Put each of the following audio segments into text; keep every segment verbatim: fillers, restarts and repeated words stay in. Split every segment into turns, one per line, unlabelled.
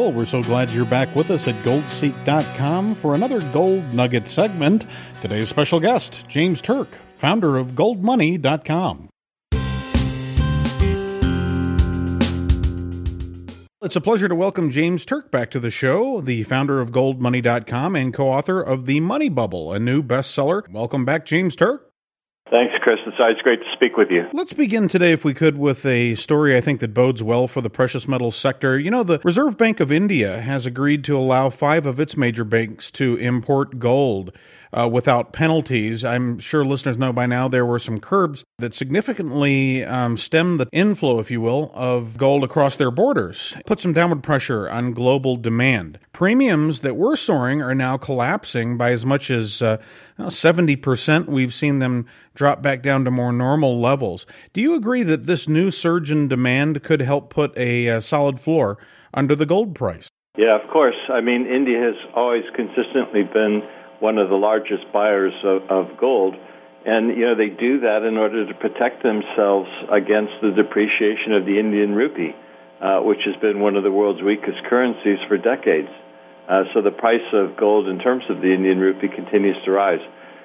Michael. We're so glad you're back with us at gold seek dot com for another Gold Nugget segment. Today's special guest, James Turk, founder of gold money dot com. It's a pleasure to welcome James Turk back to the show, the founder of gold money dot com and co-author of The Money Bubble, a new bestseller. Welcome back, James Turk.
Thanks, Chris. It's always great to speak with you.
Let's begin today, if we could, with a story I think that bodes well for the precious metals sector. You know, the Reserve Bank of India has agreed to allow five of its major banks to import gold uh, without penalties. I'm sure listeners know by now there were some curbs that significantly um, stemmed the inflow, if you will, of gold across their borders. Put some downward pressure on global demand. Premiums that were soaring are now collapsing by as much as uh, seventy percent. We've seen them drop back down to more normal levels. Do you agree that this new surge in demand could help put a, a solid floor under the gold price?
Yeah, of course. I mean, India has always consistently been one of the largest buyers of, of gold. And, you know, they do that in order to protect themselves against the depreciation of the Indian rupee, uh, which has been one of the world's weakest currencies for decades. Uh, so the price of gold in terms of the Indian rupee continues to rise.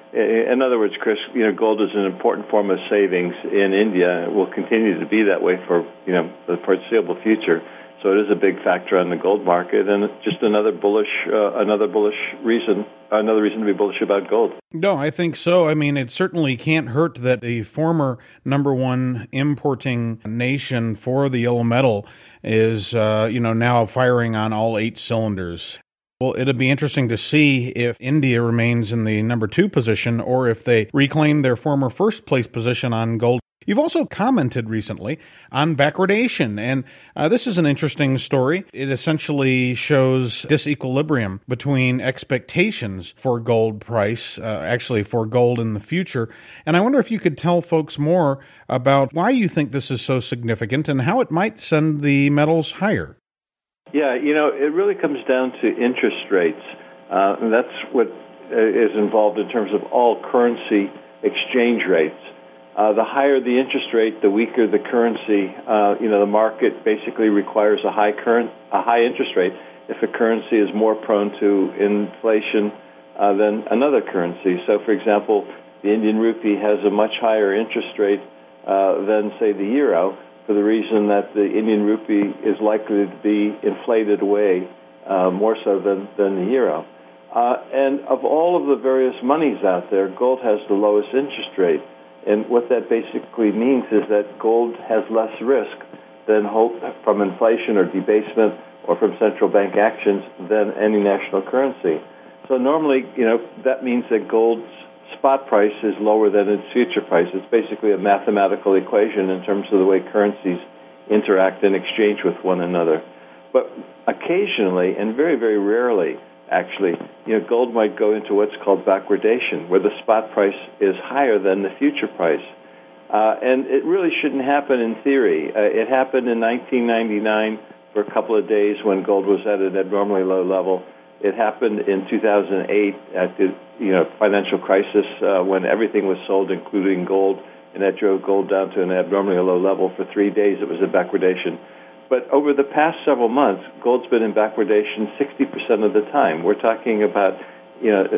In other words, Chris, you know, gold is an important form of savings in India. It will continue to be that way for, you know, the foreseeable future. So it is a big factor on the gold market, and just another bullish, uh, another bullish reason, another reason to be bullish about gold.
No, I think so. I mean, it certainly can't hurt that the former number one importing nation for the yellow metal is, uh, you know, now firing on all eight cylinders. Well, it'll be interesting to see if India remains in the number two position or if they reclaim their former first place position on gold. You've also commented recently on backwardation, and uh, this is an interesting story. It essentially shows disequilibrium between expectations for gold price, uh, actually for gold in the future. And I wonder if you could tell folks more about why you think this is so significant and how it might send the metals higher.
Yeah, you know, it really comes down to interest rates. Uh, and that's what is involved in terms of all currency exchange rates. Uh, the higher the interest rate, the weaker the currency. Uh, you know, the market basically requires a high current, a high interest rate if a currency is more prone to inflation uh, than another currency. So, for example, the Indian rupee has a much higher interest rate uh, than, say, the euro, for the reason that the Indian rupee is likely to be inflated away uh, more so than, than the euro. Uh, and of all of the various monies out there, gold has the lowest interest rate. And what that basically means is that gold has less risk than hope from inflation or debasement or from central bank actions than any national currency. So normally, you know, that means that gold's spot price is lower than its future price. It's basically a mathematical equation in terms of the way currencies interact and exchange with one another. But occasionally, and very, very rarely, actually, you know, gold might go into what's called backwardation, where the spot price is higher than the future price. Uh, and it really shouldn't happen in theory. Uh, it happened in nineteen ninety-nine for a couple of days when gold was at an abnormally low level. It happened in two thousand eight at the you know financial crisis uh, when everything was sold, including gold, and that drove gold down to an abnormally low level. For three days, it was a backwardation. But over the past several months, gold's been in backwardation sixty percent of the time. We're talking about, you know,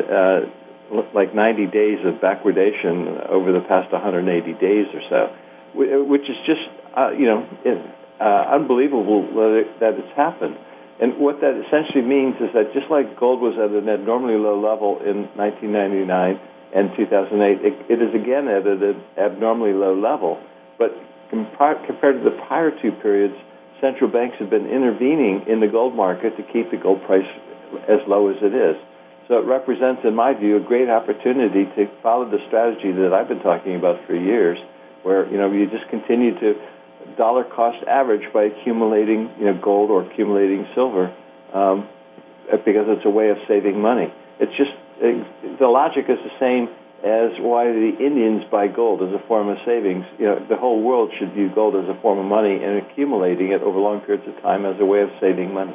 uh, like ninety days of backwardation over the past one hundred eighty days or so, which is just, uh, you know, uh, unbelievable that it's happened. And what that essentially means is that just like gold was at an abnormally low level in nineteen ninety-nine and two thousand eight, it, it is again at an abnormally low level. But compared to the prior two periods, central banks have been intervening in the gold market to keep the gold price as low as it is. So it represents, in my view, a great opportunity to follow the strategy that I've been talking about for years, where, you know, you just continue to dollar cost average by accumulating, you know, gold or accumulating silver, um, because it's a way of saving money. It's just, it, the logic is the same as why the Indians buy gold as a form of savings. You know, the whole world should view gold as a form of money and accumulating it over long periods of time as a way of saving money.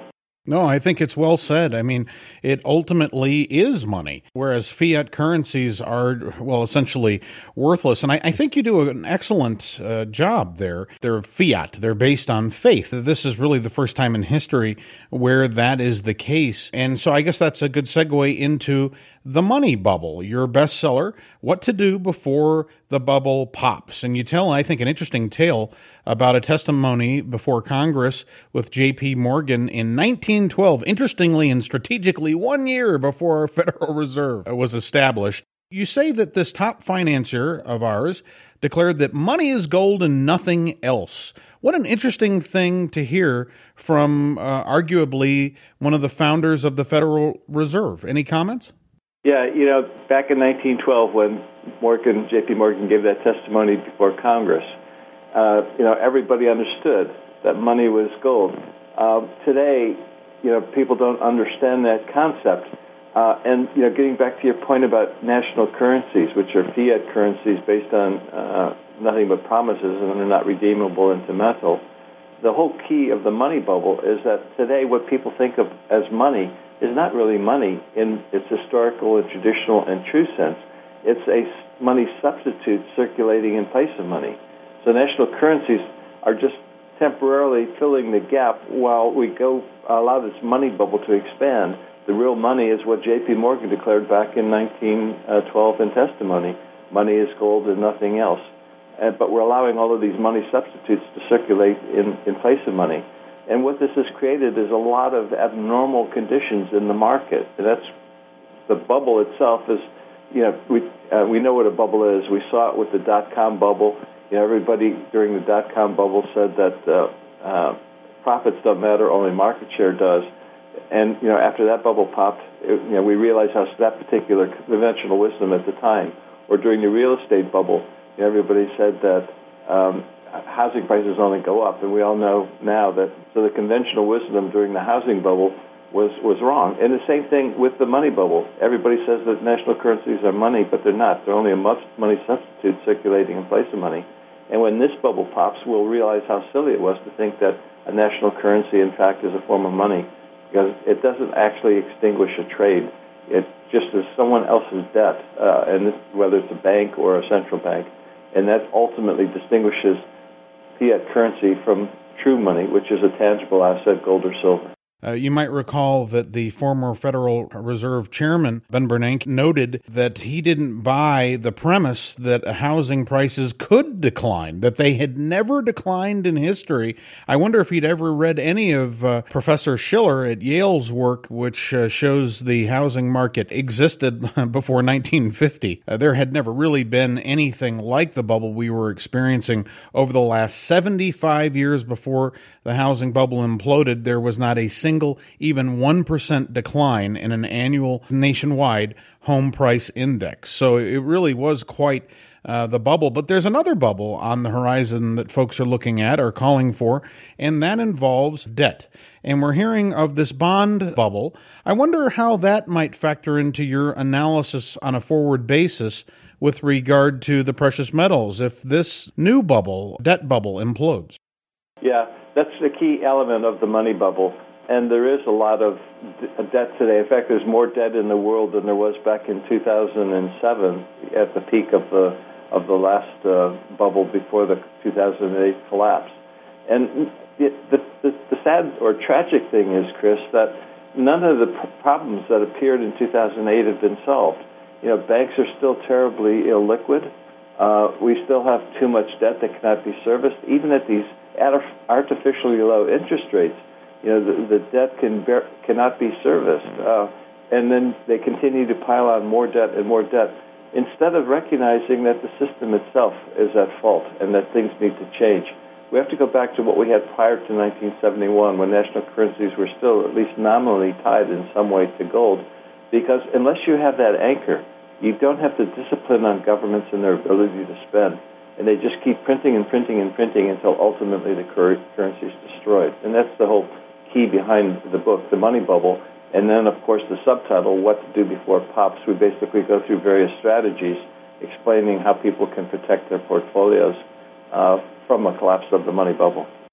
No, I think it's well said. I mean, it ultimately is money, whereas fiat currencies are, well, essentially worthless. And I, I think you do an excellent uh, job there. They're fiat. They're based on faith. This is really the first time in history where that is the case. And so I guess that's a good segue into The Money Bubble, your bestseller, What to Do Before the Bubble Pops. And you tell, I think, an interesting tale about a testimony before Congress with J P Morgan in nineteen twelve, interestingly and strategically one year before our Federal Reserve was established. You say that this top financier of ours declared that money is gold and nothing else. What an interesting thing to hear from uh, arguably one of the founders of the Federal Reserve. Any comments?
Yeah, you know, back in nineteen twelve when Morgan, J P Morgan gave that testimony before Congress, uh, you know, everybody understood that money was gold. Uh, today, you know, people don't understand that concept. Uh, and, you know, getting back to your point about national currencies, which are fiat currencies based on uh, nothing but promises and they're not redeemable into metal, the whole key of the money bubble is that today what people think of as money is not really money in its historical and traditional and true sense. It's a money substitute circulating in place of money. So national currencies are just temporarily filling the gap while we go allow this money bubble to expand. The real money is what J P Morgan declared back in nineteen twelve in testimony. Money is gold and nothing else. Uh, but we're allowing all of these money substitutes to circulate in, in place of money. And what this has created is a lot of abnormal conditions in the market. And that's the bubble itself is, you know, we uh, we know what a bubble is. We saw it with the dot-com bubble. You know, everybody during the dot-com bubble said that uh, uh, profits don't matter, only market share does. And, you know, after that bubble popped, it, you know, we realized how that particular conventional wisdom at the time, or during the real estate bubble, you know, everybody said that um, housing prices only go up, and we all know now that so the conventional wisdom during the housing bubble was, was wrong. And the same thing with the money bubble. Everybody says that national currencies are money, but they're not. They're only a money substitute circulating in place of money. And when this bubble pops, we'll realize how silly it was to think that a national currency, in fact, is a form of money, because it doesn't actually extinguish a trade. It just is someone else's debt, uh, and this, whether it's a bank or a central bank, and that ultimately distinguishes fiat currency from true money, which is a tangible asset, gold or silver.
Uh, you might recall that the former Federal Reserve Chairman, Ben Bernanke, noted that he didn't buy the premise that housing prices could decline, that they had never declined in history. I wonder if he'd ever read any of uh, Professor Schiller at Yale's work, which uh, shows the housing market existed before nineteen fifty. Uh, there had never really been anything like the bubble we were experiencing over the last seventy-five years before the housing bubble imploded. There was not a single, even one percent decline in an annual nationwide home price index. So it really was quite uh, the bubble. But there's another bubble on the horizon that folks are looking at or calling for, and that involves debt. And we're hearing of this bond bubble. I wonder how that might factor into your analysis on a forward basis with regard to the precious metals if this new bubble, debt bubble, implodes.
Yeah, that's the key element of the money bubble. And there is a lot of debt today. In fact, there's more debt in the world than there was back in two thousand seven at the peak of the of the last uh, bubble before the two thousand eight collapse. And the, the, the, the sad or tragic thing is, Chris, that none of the problems that appeared in two thousand eight have been solved. You know, banks are still terribly illiquid. Uh, we still have too much debt that cannot be serviced, even at these artificially low interest rates. You know, the, the debt can bear, cannot be serviced, uh, and then they continue to pile on more debt and more debt, instead of recognizing that the system itself is at fault and that things need to change. We have to go back to what we had prior to nineteen seventy-one, when national currencies were still at least nominally tied in some way to gold, because unless you have that anchor, you don't have the discipline on governments and their ability to spend. And they just keep printing and printing and printing until ultimately the cur- currency is destroyed. And that's the whole key behind the book, The Money Bubble. And then, of course, the subtitle, What to Do Before It Pops. We basically go through various strategies explaining how people can protect their portfolios uh, from a collapse of the money bubble.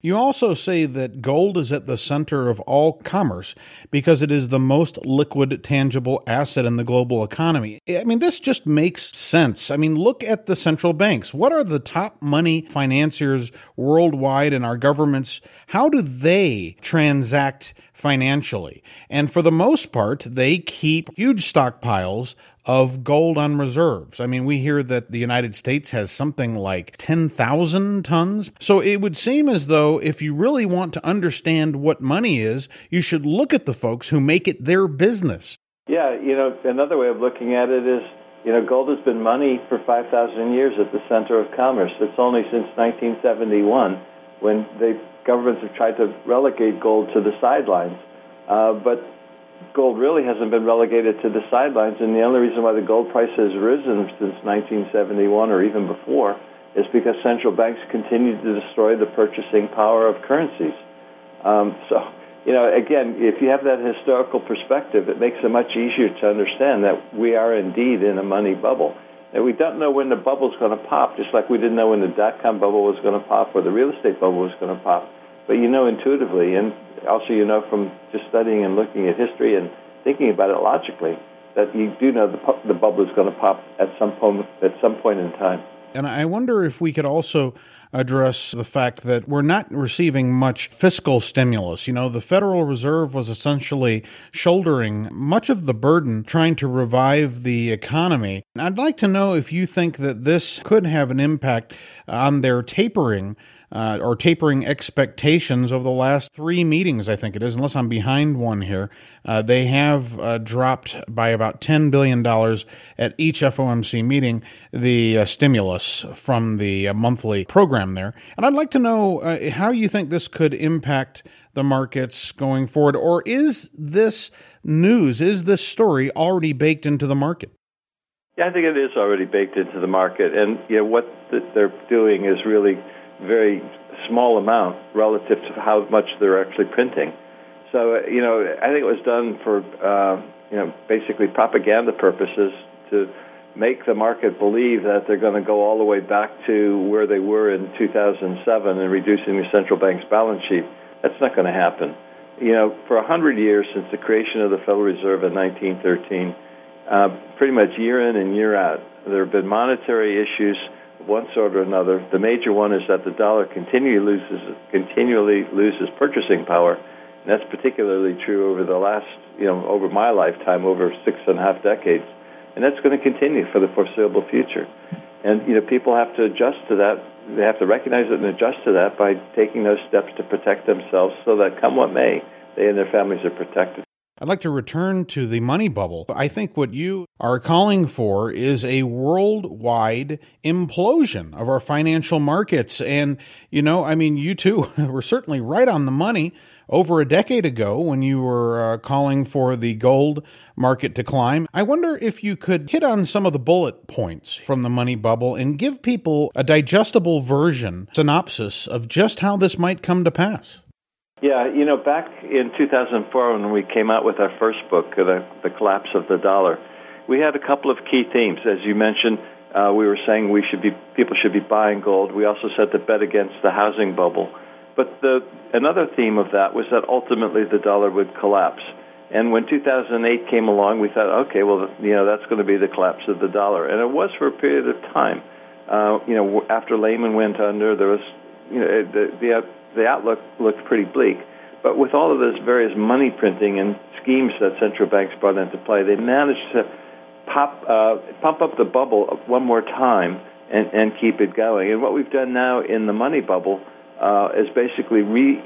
You also say that gold is at the center of all commerce because it is the most liquid, tangible asset in the global economy. I mean, this just makes sense. I mean, look at the central banks. What are the top money financiers worldwide and our governments? How do they transact financially? And for the most part, they keep huge stockpiles of gold on reserves. I mean, we hear that the United States has something like ten thousand tons. So it would seem as though if you really want to understand what money is, you should look at the folks who make it their business.
Yeah, you know, another way of looking at it is, you know, gold has been money for five thousand years at the center of commerce. It's only since nineteen seventy-one when the governments have tried to relegate gold to the sidelines. Uh, but gold really hasn't been relegated to the sidelines, and the only reason why the gold price has risen since nineteen seventy-one or even before is because central banks continue to destroy the purchasing power of currencies. Um, so, you know, again, if you have that historical perspective, it makes it much easier to understand that we are indeed in a money bubble. And we don't know when the bubble's going to pop, just like we didn't know when the dot-com bubble was going to pop or the real estate bubble was going to pop. But you know intuitively, and also you know from just studying and looking at history and thinking about it logically, that you do know the, pu- the bubble is going to pop at some point, at some point in time.
And I wonder if we could also address the fact that we're not receiving much fiscal stimulus. You know, the Federal Reserve was essentially shouldering much of the burden trying to revive the economy. I'd like to know if you think that this could have an impact on their tapering Uh, or tapering expectations over the last three meetings, I think it is, unless I'm behind one here. Uh, they have uh, dropped by about ten billion dollars at each F O M C meeting, the uh, stimulus from the uh, monthly program there. And I'd like to know uh, how you think this could impact the markets going forward, or is this news, is this story already baked into the market?
Yeah, I think it is already baked into the market. And you know what they're doing is really very small amount relative to how much they're actually printing. So, you know, I think it was done for, uh, you know, basically propaganda purposes to make the market believe that they're going to go all the way back to where they were in two thousand seven and reducing the central bank's balance sheet. That's not going to happen. You know, for one hundred years since the creation of the Federal Reserve in nineteen thirteen, uh, pretty much year in and year out, there have been monetary issues of one sort or another. The major one is that the dollar continually loses, continually loses purchasing power, and that's particularly true over the last, you know, over my lifetime, over six and a half decades. And that's going to continue for the foreseeable future. And, you know, people have to adjust to that. They have to recognize it and adjust to that by taking those steps to protect themselves so that come what may, they and their families are protected.
I'd like to return to the money bubble. I think what you are calling for is a worldwide implosion of our financial markets. And, you know, I mean, you two were certainly right on the money over a decade ago when you were uh, calling for the gold market to climb. I wonder if you could hit on some of the bullet points from the money bubble and give people a digestible version, synopsis of just how this might come to pass.
Yeah, you know, back in two thousand four when we came out with our first book, The, the Collapse of the Dollar, we had a couple of key themes. As you mentioned, uh, we were saying we should be people should be buying gold. We also said to bet against the housing bubble. But the another theme of that was that ultimately the dollar would collapse. And when two thousand eight came along, we thought, okay, well, you know, that's going to be the collapse of the dollar. And it was for a period of time. Uh, you know, after Lehman went under, there was, you know, the, the the outlook looked pretty bleak. But with all of this various money printing and schemes that central banks brought into play, they managed to pop uh, pump up the bubble one more time and, and keep it going. And what we've done now in the money bubble uh, is basically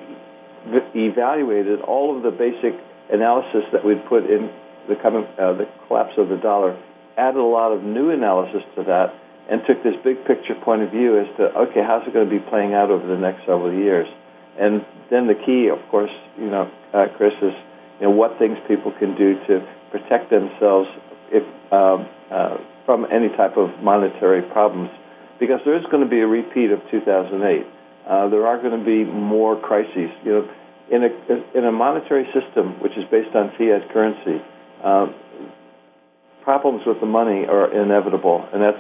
re-evaluated all of the basic analysis that we'd put in the, coming, uh, the collapse of the dollar, added a lot of new analysis to that, and took this big picture point of view as to, okay, how's it going to be playing out over the next several years? And then the key, of course, you know, uh, Chris, is, you know, what things people can do to protect themselves if um, uh, from any type of monetary problems, because there is going to be a repeat of two thousand eight. Uh, there are going to be more crises. You know, in a in a monetary system which is based on fiat currency, uh, problems with the money are inevitable, and that's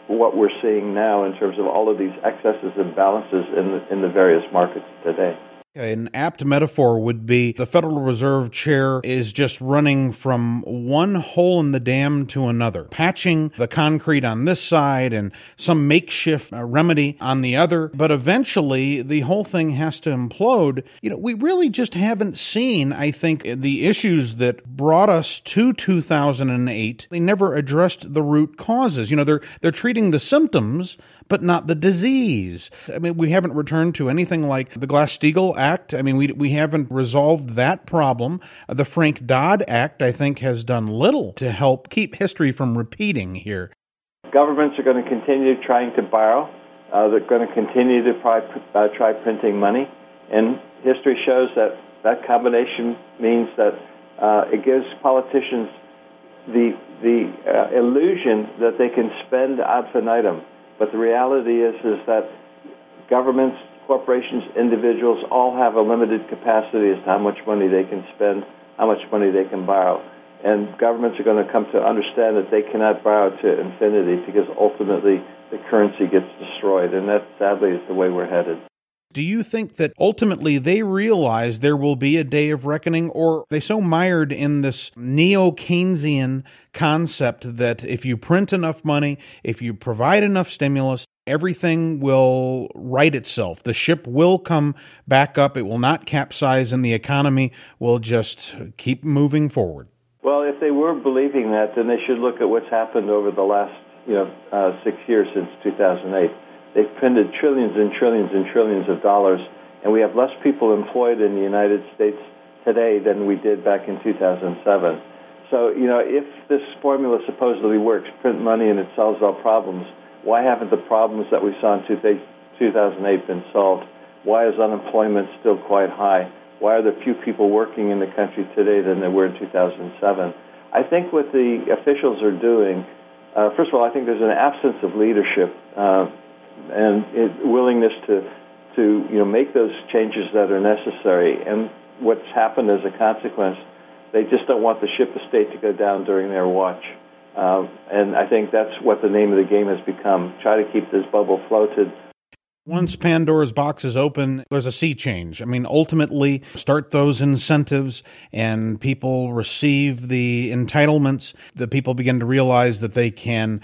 what we're seeing now in terms of all of these excesses and balances in the, in the various markets today.
An apt metaphor would be the Federal Reserve chair is just running from one hole in the dam to another, patching the concrete on this side and some makeshift uh, remedy on the other. But eventually, the whole thing has to implode. You know, we really just haven't seen, I think, the issues that brought us to two thousand eight. They never addressed the root causes. You know, they're they're treating the symptoms, but not the disease. I mean, we haven't returned to anything like the Glass-Steagall Act. I mean, we we haven't resolved that problem. The Frank-Dodd Act, I think, has done little to help keep history from repeating here.
Governments are going to continue trying to borrow. Uh, they're going to continue to try, uh, try printing money. And history shows that that combination means that uh, it gives politicians the, the uh, illusion that they can spend ad infinitum. But the reality is is that governments, corporations, individuals all have a limited capacity as to how much money they can spend, how much money they can borrow. And governments are going to come to understand that they cannot borrow to infinity because ultimately the currency gets destroyed. And that, sadly, is the way we're headed.
Do you think that ultimately they realize there will be a day of reckoning, or are they so mired in this neo-Keynesian concept that if you print enough money, if you provide enough stimulus, everything will right itself? The ship will come back up. It will not capsize, and the economy will just keep moving forward.
Well, if they were believing that, then they should look at what's happened over the last, you know, uh, six years since two thousand eight. They've printed trillions and trillions and trillions of dollars, and we have less people employed in the United States today than we did back in two thousand seven. So, you know, if this formula supposedly works, print money and it solves all problems, why haven't the problems that we saw in two thousand eight been solved? Why is unemployment still quite high? Why are there few people working in the country today than there were in two thousand seven? I think what the officials are doing, uh, first of all, I think there's an absence of leadership uh, and it, willingness to, to you know, make those changes that are necessary. And what's happened as a consequence, they just don't want the ship of state to go down during their watch. Uh, and I think that's what the name of the game has become, try to keep this bubble floated.
Once Pandora's box is open, there's a sea change. I mean, ultimately, start those incentives and people receive the entitlements. The people begin to realize that they can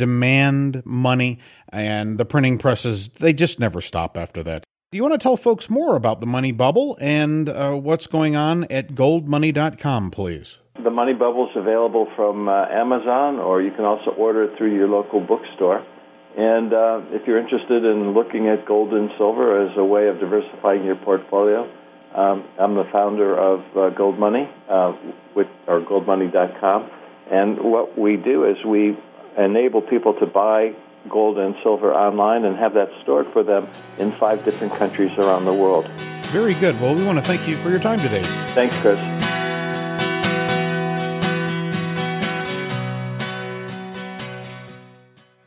demand money, and the printing presses, they just never stop after that. Do you want to tell folks more about the money bubble and uh, what's going on at gold money dot com, please?
The Money Bubble is available from uh, Amazon, or you can also order it through your local bookstore. And uh, if you're interested in looking at gold and silver as a way of diversifying your portfolio, um, I'm the founder of uh, Gold Money, uh, with, or gold money dot com. And what we do is we enable people to buy gold and silver online and have that stored for them in five different countries around the world.
Very good. Well, we want to thank you for your time today.
Thanks, Chris.